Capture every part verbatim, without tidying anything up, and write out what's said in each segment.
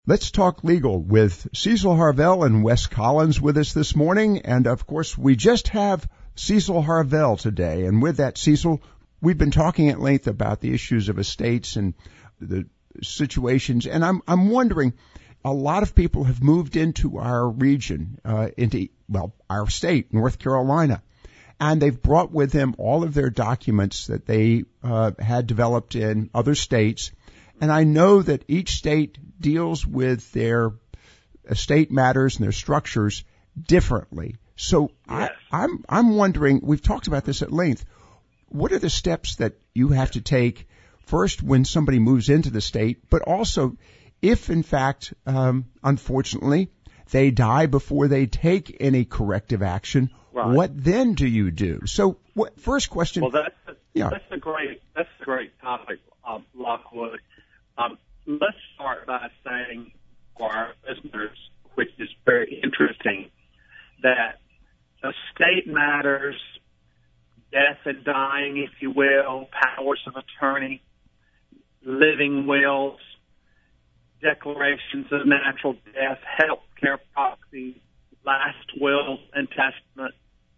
Let's talk legal with Cecil Harvell and Wes Collins with us this morning. And of course, we just have Cecil Harvell today. And with that, Cecil, we've been talking at length about the issues of estates and the situations. And I'm, I'm wondering, a lot of people have moved into our region, uh, into, well, our state, North Carolina. And they've brought with them all of their documents that they uh, had developed in other states. And I know that each state deals with their estate matters and their structures differently. So yes. I, I'm I'm wondering, we've talked about this at length, what are the steps that you have to take first when somebody moves into the state, but also if, in fact, um, unfortunately, they die before they take any corrective action, right. What then do you do? So what, first question. Well, that's a, yeah. that's a great that's a great topic, uh, Lockwood. Um, let's start by saying for our listeners, which is very interesting, that estate matters, death and dying, if you will, powers of attorney, living wills, declarations of natural death, health care proxies, last wills and testaments.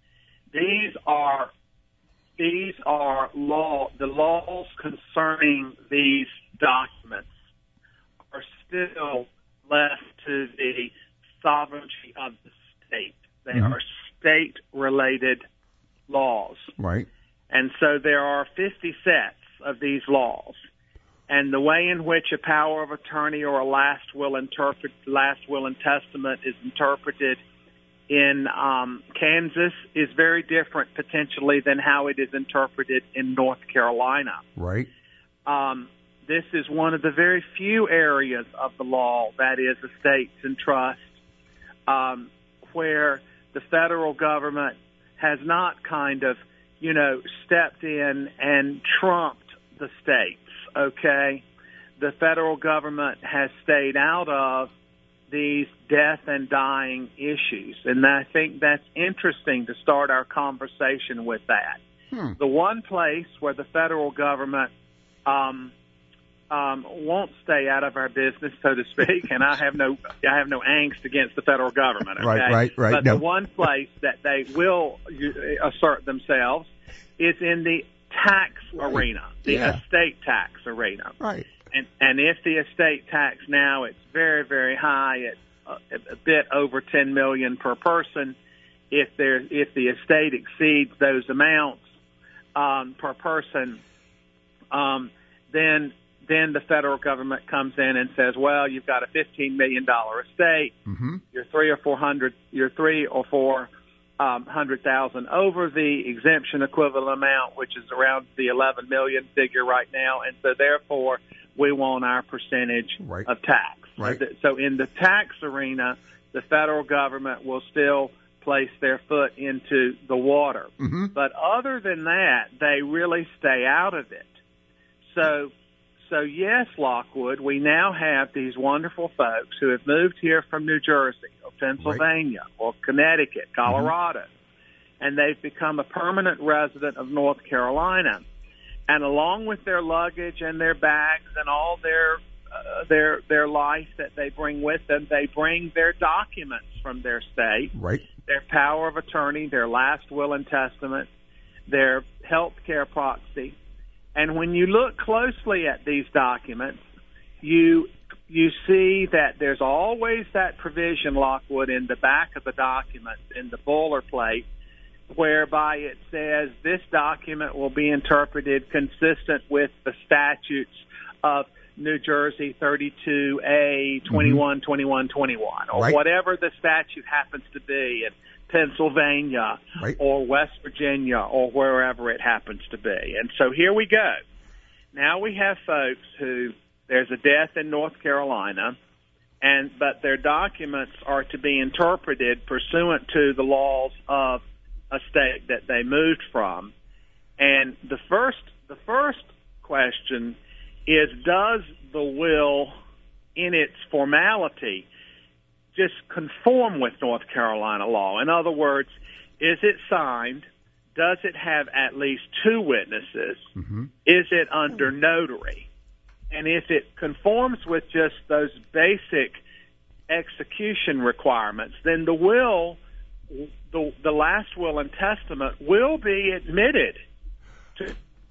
These are these are law. The laws concerning these documents are still left to the sovereignty of the state. They mm-hmm. are state-related laws. Right. And so there are fifty sets of these laws. And the way in which a power of attorney or a last will interpret last will and testament is interpreted in um, Kansas is very different potentially than how it is interpreted in North Carolina. Right. Um, this is one of the very few areas of the law, that is estates and trusts, um, where the federal government has not kind of, you know, stepped in and trumped the states. Okay, the federal government has stayed out of these death and dying issues, and I think that's interesting to start our conversation with that. Hmm. The one place where the federal government um, um, won't stay out of our business, so to speak, and I have no I have no angst against the federal government. Okay? Right, right, right. But no. the one place that they will assert themselves is in the tax right. arena, the yeah. estate tax arena. Right. And and if the estate tax now, it's very, very high, it's a, a bit over ten million dollars per person. If there, if the estate exceeds those amounts um, per person, um, then then the federal government comes in and says, well, you've got a fifteen million dollars estate, mm-hmm. you're three or four hundred, you're three or four Um, one hundred thousand over the exemption equivalent amount, which is around the eleven million figure right now, and so therefore we want our percentage right. of tax. Right. So, so in the tax arena, the federal government will still place their foot into the water, mm-hmm. but other than that, they really stay out of it. So. So, yes, Lockwood, we now have these wonderful folks who have moved here from New Jersey or Pennsylvania right. or Connecticut, Colorado, mm-hmm. and they've become a permanent resident of North Carolina. And along with their luggage and their bags and all their uh, their their life that they bring with them, they bring their documents from their state, right. their power of attorney, their last will and testament, their health care proxy. And when you look closely at these documents, you you see that there's always that provision, Lockwood, in the back of the document, in the boilerplate, whereby it says this document will be interpreted consistent with the statutes of New Jersey thirty-two A, twenty-one, twenty-one, twenty-one, or right. whatever the statute happens to be, and Pennsylvania right. or West Virginia or wherever it happens to be. And so here we go. Now we have folks who there's a death in North Carolina, and but their documents are to be interpreted pursuant to the laws of a state that they moved from. And the first the first question is, does the will in its formality just conform with North Carolina law? In other words, is it signed? Does it have at least two witnesses? Mm-hmm. Is it under notary? and if it conforms with just those basic execution requirements, then the will, the, the last will and testament, will be admitted to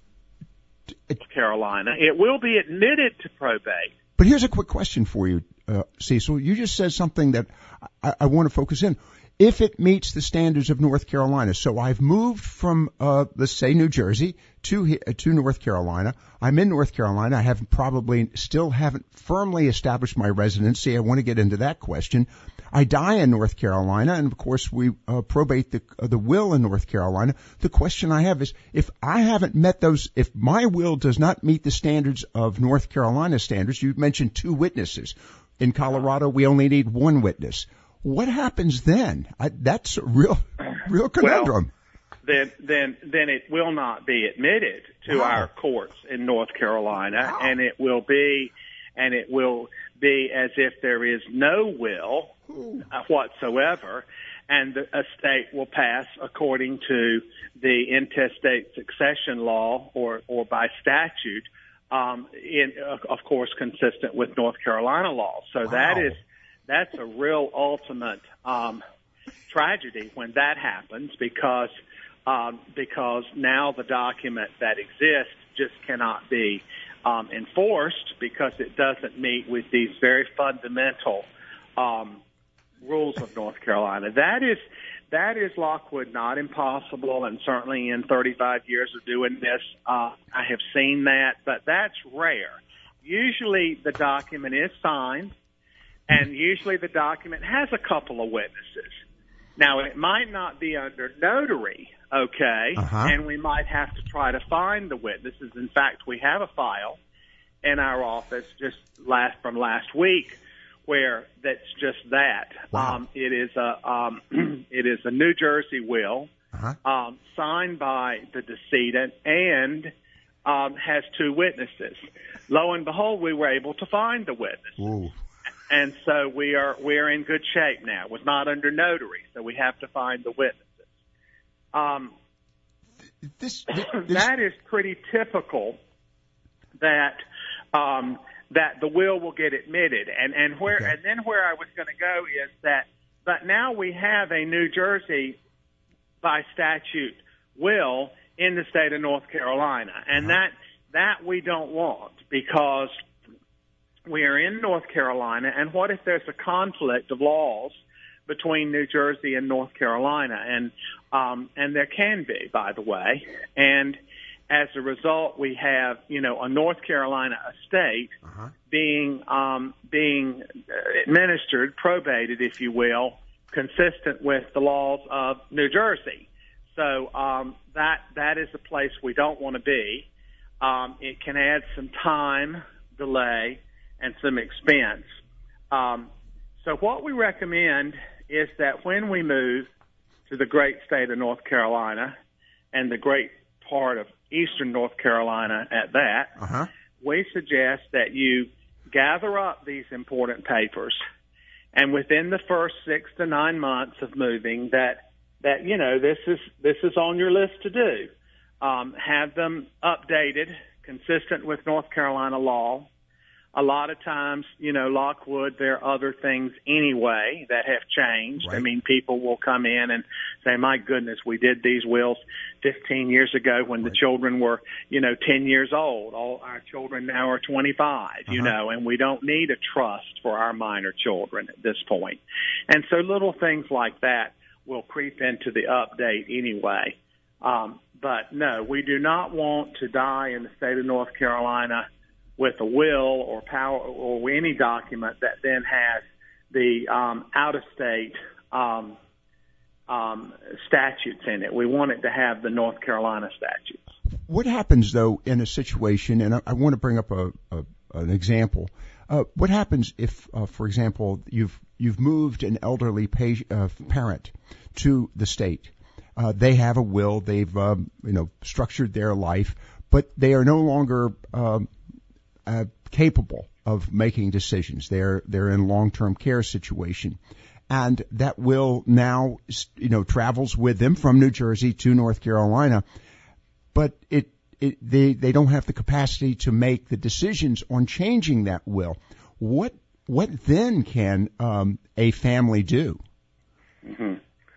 North Carolina. It will be admitted to probate. But here's a quick question for you, uh, Cecil. You just said something that I, I want to focus in. If it meets the standards of North Carolina, so I've moved from, uh, let's say, New Jersey to to North Carolina. I'm in North Carolina. I haven't probably still haven't firmly established my residency. I want to get into that question. I die in North Carolina, and of course we uh, probate the uh, the will in North Carolina. The question I have is, if I haven't met those, if my will does not meet the standards of North Carolina standards, you mentioned two witnesses. In Colorado, we only need one witness. What happens then? I, that's a real, real conundrum. Well, then, then, then it will not be admitted to wow. our courts in North Carolina, wow. and it will be, and it will be as if there is no will uh, whatsoever, and the estate will pass according to the intestate succession law or, or by statute, um, in, of course, consistent with North Carolina law. So wow. that is. That's a real ultimate um, tragedy when that happens, because um, because now the document that exists just cannot be um, enforced because it doesn't meet with these very fundamental um, rules of North Carolina. That is that is Lockwood not impossible, and certainly in thirty-five years of doing this, uh, I have seen that, but that's rare. Usually the document is signed, and usually the document has a couple of witnesses. Now, it might not be under notary, okay, uh-huh. and we might have to try to find the witnesses. In fact, we have a file in our office just last from last week where that's just that. Wow. Um, it is a um, it is a New Jersey will uh-huh. um, signed by the decedent and um, has two witnesses. Lo and behold, we were able to find the witness. Ooh. And so we are we are in good shape now. It was not under notary, so we have to find the witnesses. Um, this, this that is pretty typical. That um, that the will will get admitted, and and where okay. and then where I was going to go is that, but now we have a New Jersey by statute will in the state of North Carolina, and uh-huh. that that we don't want, because we are in North Carolina, and what if there's a conflict of laws between New Jersey and North Carolina? And um, and there can be, by the way. And as a result, we have, you know, a North Carolina estate uh-huh. being um, being administered, probated, if you will, consistent with the laws of New Jersey. So um, that that is a place we don't want to be. Um, it can add some time, delay, and some expense. Um, so what we recommend is that when we move to the great state of North Carolina, and the great part of eastern North Carolina at that, uh-huh. we suggest that you gather up these important papers, and within the first six to nine months of moving, that that you know this is this is on your list to do. Um, have them updated, consistent with North Carolina law. A lot of times, you know, Lockwood, there are other things anyway that have changed. Right. I mean, people will come in and say, my goodness, we did these wills fifteen years ago when right. the children were, you know, ten years old. All our children now are twenty-five, uh-huh. you know, and we don't need a trust for our minor children at this point. And so little things like that will creep into the update anyway. Um, but no, we do not want to die in the state of North Carolina with a will or power or any document that then has the um, out-of-state um, um, statutes in it. We want it to have the North Carolina statutes. What happens, though, in a situation, and I, I want to bring up a, a, an example, uh, what happens if, uh, for example, you've you've moved an elderly pa- uh, parent to the state. Uh, they have a will, they've um, you know structured their life, but they are no longer um, Uh, capable of making decisions. They're they're in long-term care situation, and that will now you know travels with them from New Jersey to North Carolina. But it it, they they don't have the capacity to make the decisions on changing that will. What what then can um, a family do? Mm-hmm.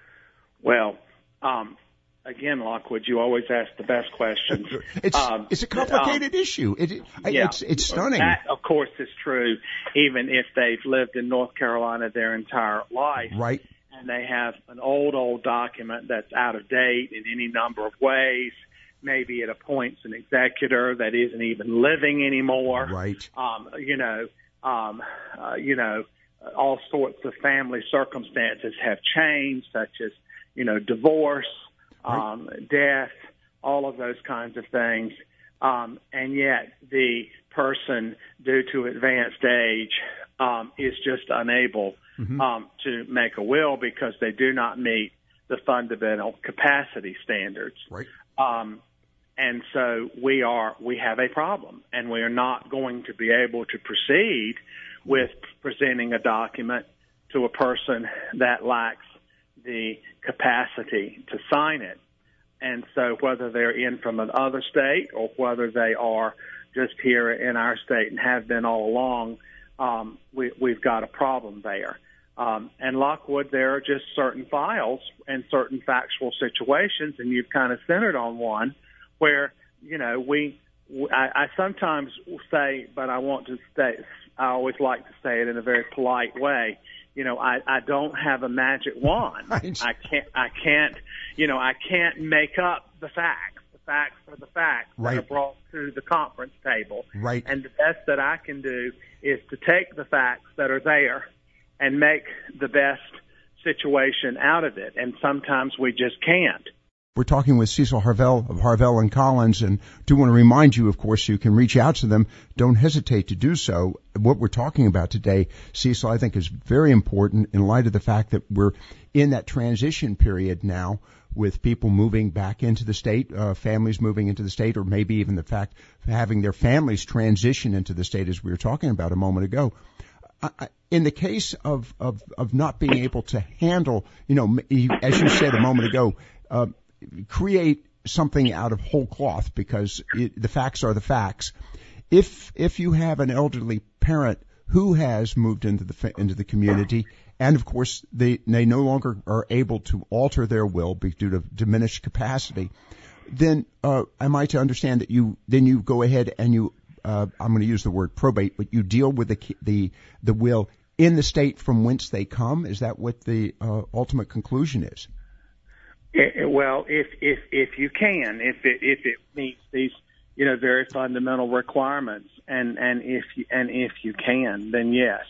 Well, um, again, Lockwood, you always ask the best questions. it's um, it's a complicated um, issue. It, yeah, it's it's stunning. That, of course, is true, even if they've lived in North Carolina their entire life. Right. And they have an old, old document that's out of date in any number of ways. Maybe it appoints an executor that isn't even living anymore. Right. Um, you know, um, uh, you know, all sorts of family circumstances have changed, such as, you know, divorce, right. um, death, all of those kinds of things. Um, and yet the person, due to advanced age, um, is just unable mm-hmm. um, to make a will because they do not meet the fundamental capacity standards. Right. Um, and so we are we have a problem, and we are not going to be able to proceed with presenting a document to a person that lacks the capacity to sign it. And so whether they're in from another state or whether they are just here in our state and have been all along, um, we, we've got a problem there. Um, and Lockwood, there are just certain files and certain factual situations, and you've kind of centered on one where, you know, we, I, I sometimes say, but I want to say, I always like to say it in a very polite way. You know, I, I don't have a magic wand. Right. I can't, I can't, you know, I can't make up the facts. The facts are the facts right. that are brought to the conference table. Right. And the best that I can do is to take the facts that are there and make the best situation out of it. And sometimes we just can't. We're talking with Cecil Harvell of Harvell and Collins, and do want to remind you, of course, you can reach out to them. Don't hesitate to do so. What we're talking about today, Cecil, I think is very important in light of the fact that we're in that transition period now with people moving back into the state, uh, families moving into the state, or maybe even the fact of having their families transition into the state, as we were talking about a moment ago. I, in the case of, of, of not being able to handle, you know, as you said a moment ago, uh, create something out of whole cloth because it, the facts are the facts. If if you have an elderly parent who has moved into the into the community, and of course they they no longer are able to alter their will due to diminished capacity, then uh, am I to understand that you then you go ahead and you uh, I'm going to use the word probate, but you deal with the the the will in the state from whence they come? Is that what the uh, ultimate conclusion is? It, well, if if if you can, if it if it meets these, you know, very fundamental requirements, and and if you, and if you can, then yes.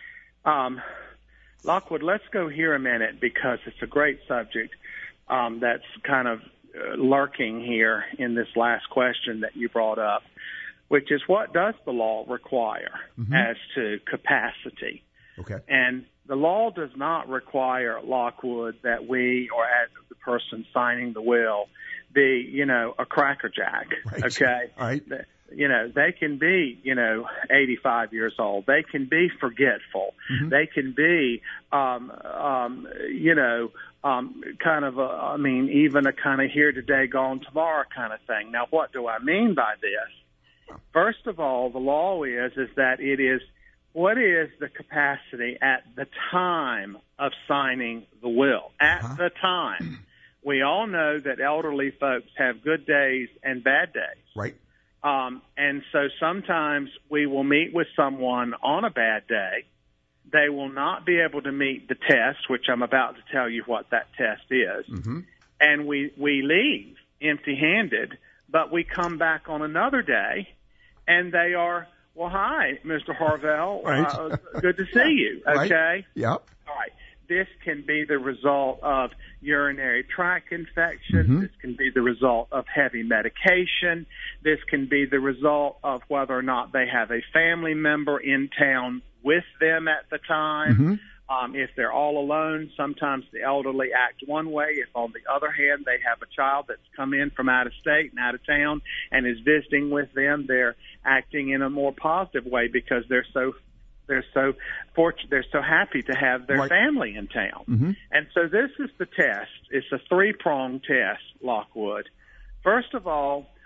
Um, Lockwood, let's go here a minute because it's a great subject um, that's kind of uh, lurking here in this last question that you brought up, which is what does the law require mm-hmm. as to capacity? Okay. And the law does not require, Lockwood, that we or as the person signing the will be, you know, a crackerjack. Right. Okay. Right. You know, they can be, you know, eighty-five years old. They can be forgetful. Mm-hmm. They can be, um, um, you know, um, kind of a, I mean, even a kind of here today, gone tomorrow kind of thing. Now, what do I mean by this? First of all, the law is, is that it is, what is the capacity at the time of signing the will? At uh-huh. the time. We all know that elderly folks have good days and bad days. Right. Um, and so sometimes we will meet with someone on a bad day. They will not be able to meet the test, which I'm about to tell you what that test is. Mm-hmm. And we, we leave empty-handed, but we come back on another day, and they are, well, hi, Mister Harvell. Right. Uh, good to see you. Okay. Right. Yep. All right. This can be the result of urinary tract infection. Mm-hmm. This can be the result of heavy medication. This can be the result of whether or not they have a family member in town with them at the time. Mm-hmm. Um, if they're all alone, sometimes the elderly act one way. If, on the other hand, they have a child that's come in from out of state and out of town and is visiting with them, they're acting in a more positive way because they're so they're so fortunate, they're so happy to have their right. family in town. Mm-hmm. And so this is the test. It's a three-pronged test, Lockwood. First of all,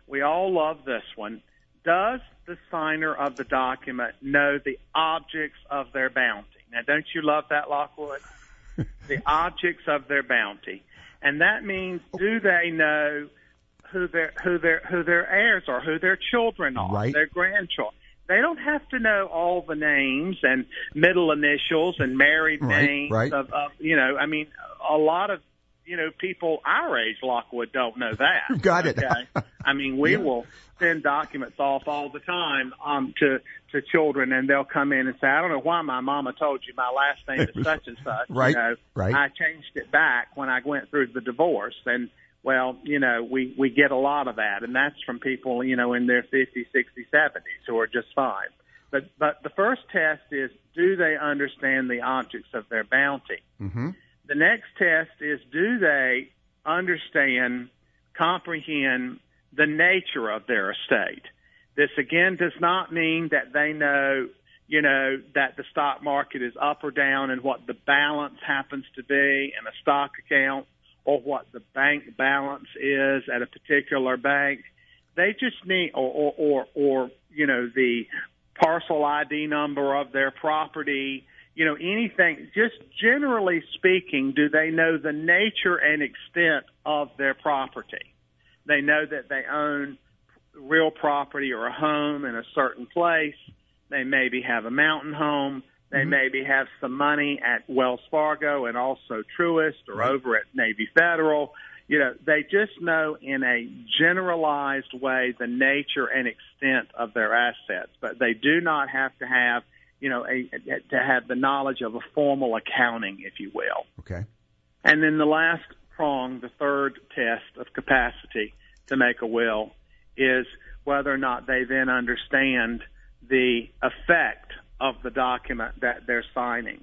we all love this one. Does the signer of the document know the objects of their bounty? Now, don't you love that, Lockwood? The objects of their bounty. And that means, do they know who their who their who their heirs are, who their children are, right. their grandchildren? They don't have to know all the names and middle initials and married right, names right. Of, of, you know, I mean, a lot of, you know, people our age, Lockwood, don't know that. Got it. Okay? I mean, we yeah. will send documents off all the time um, to to children, and they'll come in and say, I don't know why my mama told you my last name is such and such. Right, you know, right. I changed it back when I went through the divorce, and well, you know, we, we get a lot of that, and that's from people, you know, in their fifties, sixties, seventies who are just fine. But but the first test is, do they understand the objects of their bounty? Mm-hmm. The next test is, do they understand, comprehend the nature of their estate? This, again, does not mean that they know, you know, that the stock market is up or down and what the balance happens to be in a stock account, or what the bank balance is at a particular bank. They just need, or, or, or, or, you know, the parcel I D number of their property, you know, anything. Just generally speaking, do they know the nature and extent of their property? They know that they own real property or a home in a certain place. They maybe have a mountain home. They mm-hmm. maybe have some money at Wells Fargo and also Truist or right. over at Navy Federal. You know, they just know in a generalized way the nature and extent of their assets, but they do not have to have, you know, a, to have the knowledge of a formal accounting, if you will. Okay. And then the last prong, the third test of capacity to make a will, is whether or not they then understand the effect of the document that they're signing.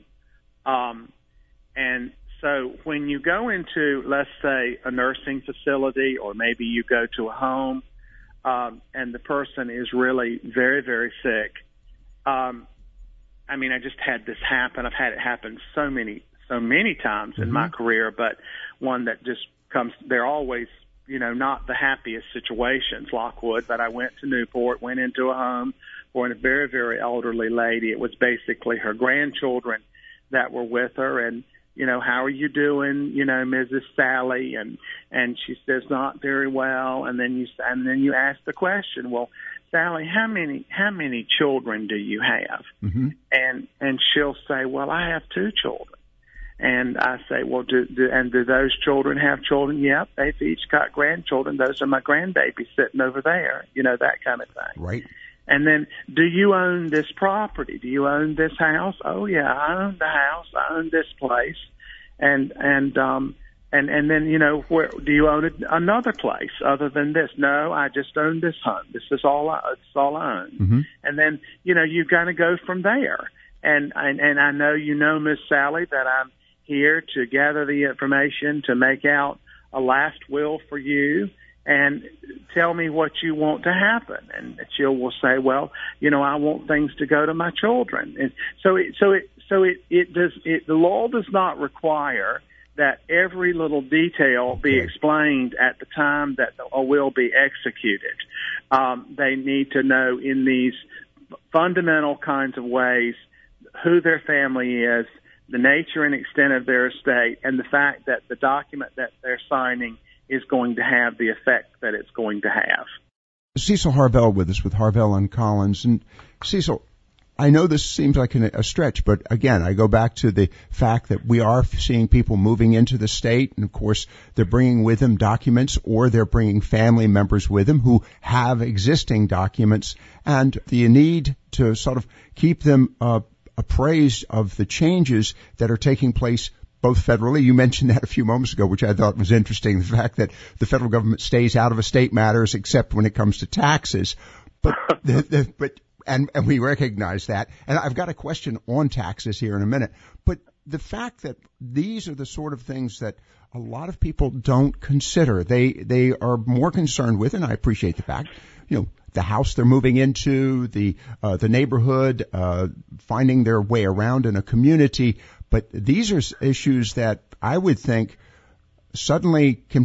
Um, and so when you go into, let's say, a nursing facility, or maybe you go to a home, um, and the person is really very, very sick. Um, I mean, I just had this happen. I've had it happen so many, so many times mm-hmm. in my career, but one that just comes, they're always, you know, not the happiest situations, Lockwood, but I went to Newport, went into a home for a very, very elderly lady. It was basically her grandchildren that were with her, and, you know, how are you doing, you know, Missus Sally? And, and she says, not very well. And then you, and then you ask the question, well, Sally, how many, how many children do you have? Mm-hmm. And, and she'll say, well, I have two children. And I say, well, do, do, and do those children have children? Yep, they've each got grandchildren. Those are my grandbabies sitting over there, you know, that kind of thing. Right. And then, do you own this property? Do you own this house? Oh yeah, I own the house. I own this place. And, and, um, and, and then, you know, where, do you own another place other than this? No, I just own this home. This is all I, it's all I own. Mm-hmm. And then, you know, you got to go from there. And, and, and I know you know, Miss Sally, that I'm here to gather the information to make out a last will for you, and tell me what you want to happen. And Jill will say, well, you know, I want things to go to my children. And so it, so it, so it, it does, it, the law does not require that every little detail be explained at the time that a will be executed. Um, they need to know in these fundamental kinds of ways who their family is, the nature and extent of their estate, and the fact that the document that they're signing is going to have the effect that it's going to have. Cecil Harvell with us with Harvell and Collins. And Cecil, I know this seems like an, a stretch, but again, I go back to the fact that we are seeing people moving into the state, and of course, they're bringing with them documents, or they're bringing family members with them who have existing documents, and the need to sort of keep them uh, appraised of the changes that are taking place both federally. You mentioned that a few moments ago, which I thought was interesting, the fact that the federal government stays out of estate matters except when it comes to taxes. But, the, the, but and, and we recognize that. And I've got a question on taxes here in a minute. But the fact that these are the sort of things that a lot of people don't consider, they they are more concerned with, and I appreciate the fact, you know, the house they're moving into, the uh, the neighborhood, uh, finding their way around in a community. But these are issues that I would think suddenly can be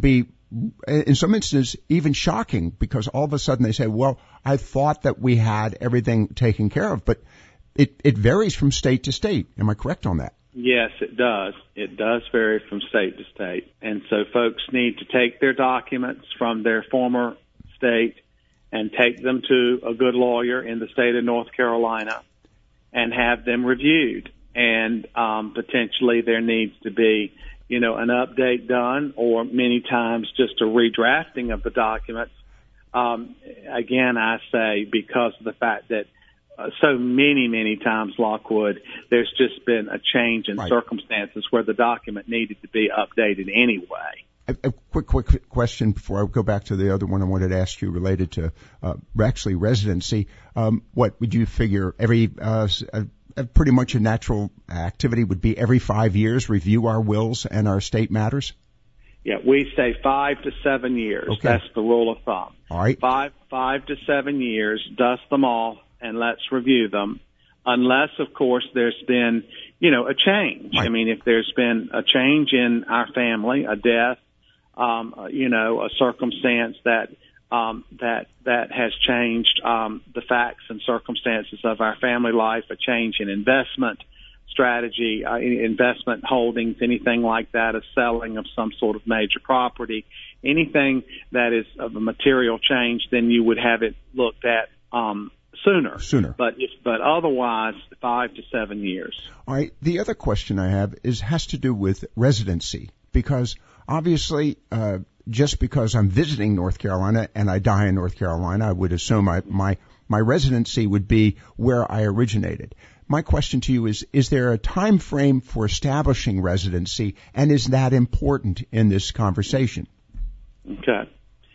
in some instances, even shocking, because all of a sudden they say, well, I thought that we had everything taken care of, but it, it varies from state to state. Am I correct on that? Yes, it does. It does vary from state to state. And so folks need to take their documents from their former state and take them to a good lawyer in the state of North Carolina and have them reviewed. And um, potentially there needs to be, you know, an update done, or many times just a redrafting of the documents. Um, again, I say because of the fact that uh, so many, many times, Lockwood, there's just been a change in right. circumstances where the document needed to be updated anyway. A, a quick, quick question before I go back to the other one I wanted to ask you related to uh, actually residency. Um, what would you figure every uh, uh, pretty much a natural activity would be every five years review our wills and our estate matters? Yeah, we say five to seven years. Okay. That's the rule of thumb. All right. Five, five to seven years, dust them all, and let's review them. Unless, of course, there's been, you know, a change. Right. I mean, if there's been a change in our family, a death, um, you know, a circumstance that Um, that that has changed um, the facts and circumstances of our family life, a change in investment strategy, uh, investment holdings, anything like that, a selling of some sort of major property, anything that is of a material change, then you would have it looked at um, sooner. Sooner. But if, but otherwise, five to seven years. All right. The other question I have is has to do with residency, because obviously, uh, just because I'm visiting North Carolina and I die in North Carolina, I would assume I, my my residency would be where I originated. My question to you is, is there a time frame for establishing residency, and is that important in this conversation? Okay.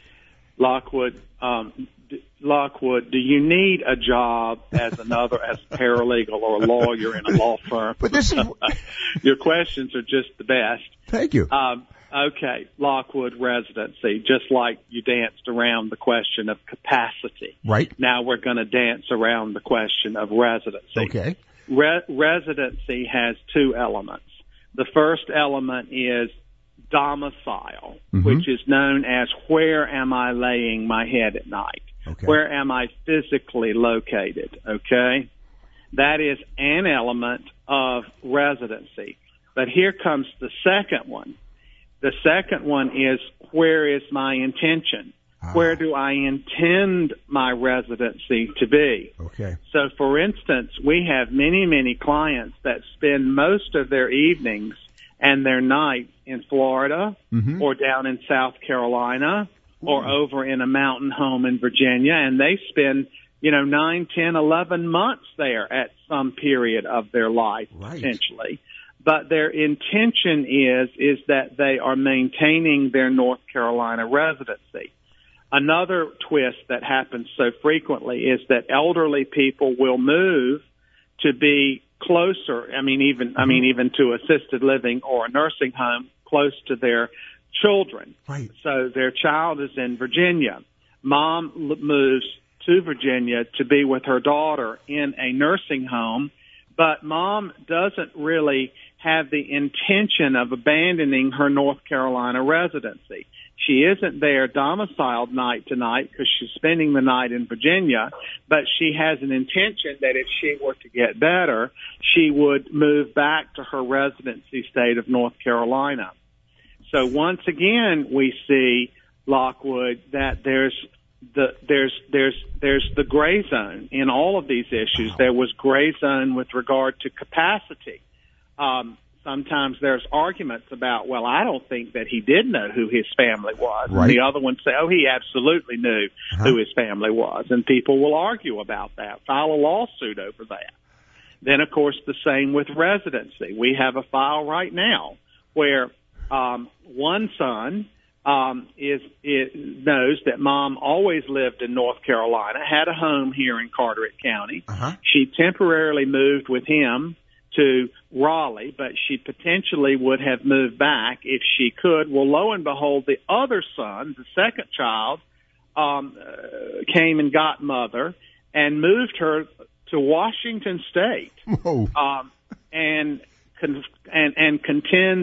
Lockwood, um, d- Lockwood, do you need a job as another, as a paralegal or a lawyer in a law firm? But this is... Your questions are just the best. Thank you. Um, Okay, Lockwood residency, just like you danced around the question of capacity. Right. Now we're going to dance around the question of residency. Okay. Re- residency has two elements. The first element is domicile, mm-hmm. which is known as where am I laying my head at night? Okay. Where am I physically located? Okay. That is an element of residency. But here comes the second one. The second one is, where is my intention? Ah. Where do I intend my residency to be? Okay. So, for instance, we have many, many clients that spend most of their evenings and their nights in Florida mm-hmm. or down in South Carolina mm-hmm. or over in a mountain home in Virginia, and they spend, you know, nine, ten, eleven months there at some period of their life, right. potentially. But their intention is, is that they are maintaining their North Carolina residency. Another twist that happens so frequently is that elderly people will move to be closer. I mean, even, mm-hmm. I mean, even to assisted living or a nursing home close to their children. Right. So their child is in Virginia. Mom moves to Virginia to be with her daughter in a nursing home, but mom doesn't really have the intention of abandoning her North Carolina residency. She isn't there domiciled night to night because she's spending the night in Virginia, but she has an intention that if she were to get better, she would move back to her residency state of North Carolina. So once again, we see, Lockwood, that there's the there's there's there's the gray zone in all of these issues. There was gray zone with regard to capacity. Um, sometimes there's arguments about, well, I don't think that he did know who his family was. Right. And the other ones say, oh, he absolutely knew uh-huh. who his family was. And people will argue about that, file a lawsuit over that. Then, of course, the same with residency. We have a file right now where um, one son um, is, is knows that mom always lived in North Carolina, had a home here in Carteret County. Uh-huh. She temporarily moved with him to Raleigh, but she potentially would have moved back if she could. Well, lo and behold, the other son, the second child, um, uh, came and got mother and moved her to Washington State, Whoa. um, and con- and and contends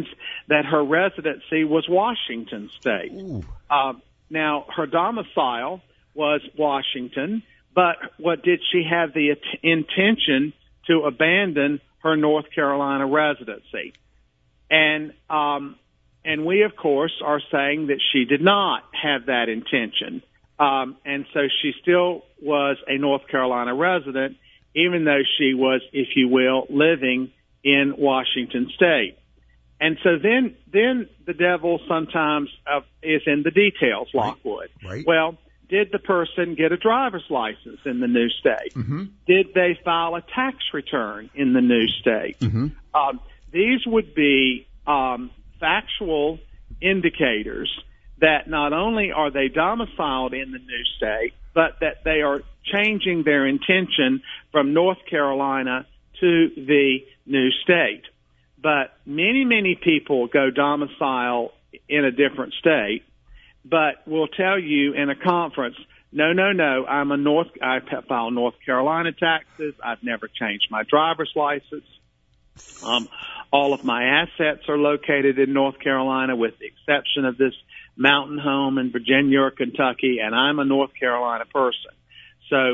that her residency was Washington State. Uh, now, her domicile was Washington, but what did she have the at- intention to abandon her North Carolina residency? And um, and we, of course, are saying that she did not have that intention. Um, and so she still was a North Carolina resident, even though she was, if you will, living in Washington State. And so then, then the devil sometimes uh, is in the details, Lockwood. Right. Right. Well, did the person get a driver's license in the new state? Mm-hmm. Did they file a tax return in the new state? Mm-hmm. Um, these would be um, factual indicators that not only are they domiciled in the new state, but that they are changing their intention from North Carolina to the new state. But many, many people go domicile in a different state, but will tell you in a conference, no, no, no, I'm a North, I file North Carolina taxes. I've never changed my driver's license. Um, all of my assets are located in North Carolina with the exception of this mountain home in Virginia or Kentucky, and I'm a North Carolina person. So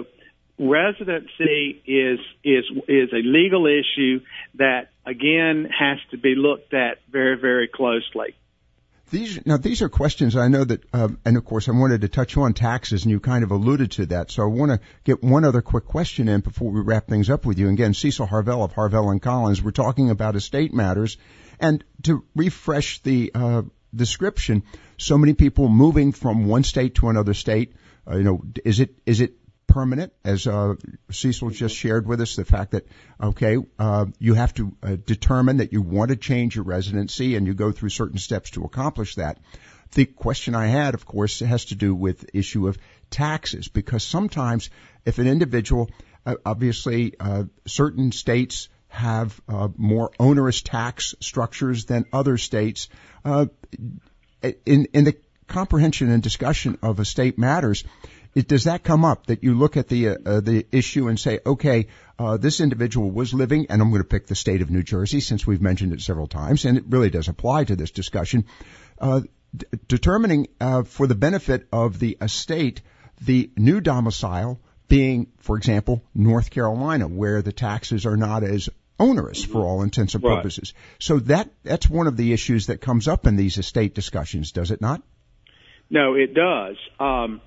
residency is is is a legal issue that, again, has to be looked at very, very closely. These now these are questions I know that, um, and of course I wanted to touch on taxes, and you kind of alluded to that. So I want to get one other quick question in before we wrap things up with you. Again, Cecil Harvell of Harvell and Collins. We're talking about estate matters, and to refresh the uh, description, so many people moving from one state to another state. Uh, you know, is it is it permanent, as uh, Cecil just shared with us, the fact that, okay, uh, you have to uh, determine that you want to change your residency and you go through certain steps to accomplish that. The question I had, of course, has to do with the issue of taxes, because sometimes if an individual, uh, obviously, uh, certain states have uh, more onerous tax structures than other states. Uh, in, in the comprehension and discussion of estate matters, It, does that come up, that you look at the uh, the issue and say, okay, uh, this individual was living, and I'm going to pick the state of New Jersey since we've mentioned it several times, and it really does apply to this discussion, uh, d- determining uh, for the benefit of the estate the new domicile being, for example, North Carolina, where the taxes are not as onerous for all intents and purposes. Right. So that that's one of the issues that comes up in these estate discussions, does it not? No, it does. Um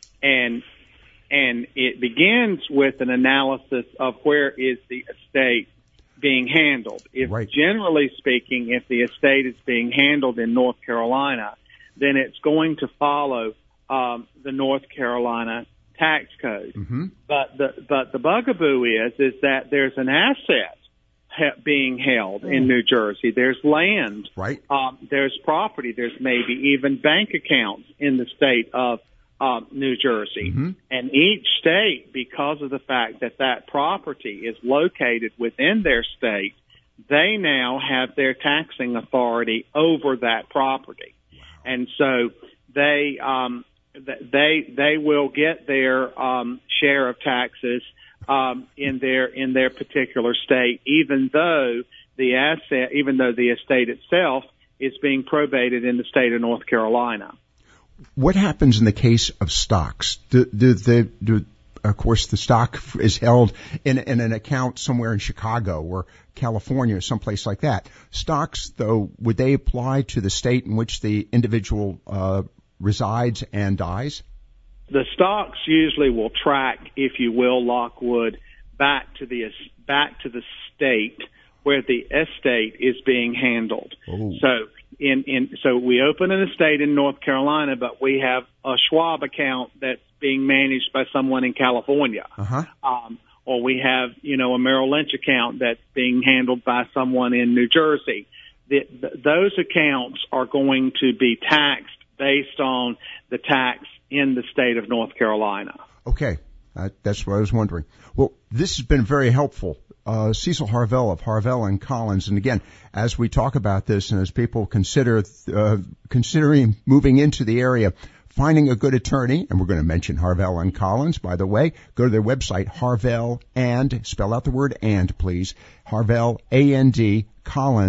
And and it begins with an analysis of where is the estate being handled. If right. Generally speaking, if the estate is being handled in North Carolina, then it's going to follow um, the North Carolina tax code. Mm-hmm. But the but the bugaboo is is that there's an asset ha- being held mm. in New Jersey. There's land. Right. Um, there's property. There's maybe even bank accounts in the state of Uh, New Jersey. Mm-hmm. And each state, because of the fact that that property is located within their state, they now have their taxing authority over that property. Wow. And so they um, th- they they will get their um, share of taxes um, in their in their particular state, even though the asset, even though the estate itself is being probated in the state of North Carolina. What happens in the case of stocks? Do, do they, do, of course, the stock is held in, in an account somewhere in Chicago or California or someplace like that. Stocks, though, would they apply to the state in which the individual uh, resides and dies? The stocks usually will track, if you will, Lockwood, back to the back to the state where the estate is being handled. Oh. So. In, in, so we open an estate in North Carolina, but we have a Schwab account that's being managed by someone in California. Uh-huh. Um, or we have, you know, a Merrill Lynch account that's being handled by someone in New Jersey. The, the, those accounts are going to be taxed based on the tax in the state of North Carolina. Okay. Uh, that's what I was wondering. Well, this has been very helpful. Uh, Cecil Harvell of Harvell and Collins. And again, as we talk about this and as people consider, uh, considering moving into the area, finding a good attorney, and we're going to mention Harvell and Collins, by the way, go to their website, Harvell and, spell out the word and, please, Harvell, A N D, Collins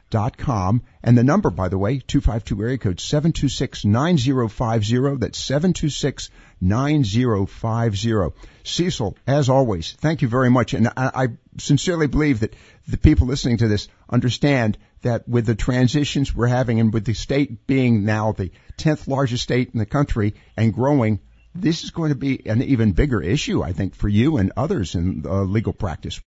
dot com. And the number, by the way, two five two area code seven two six nine zero five zero. That's seven two six nine zero five zero. Cecil, as always, thank you very much. And I, I sincerely believe that the people listening to this understand that with the transitions we're having and with the state being now the tenth largest state in the country and growing, this is going to be an even bigger issue, I think, for you and others in uh, legal practice.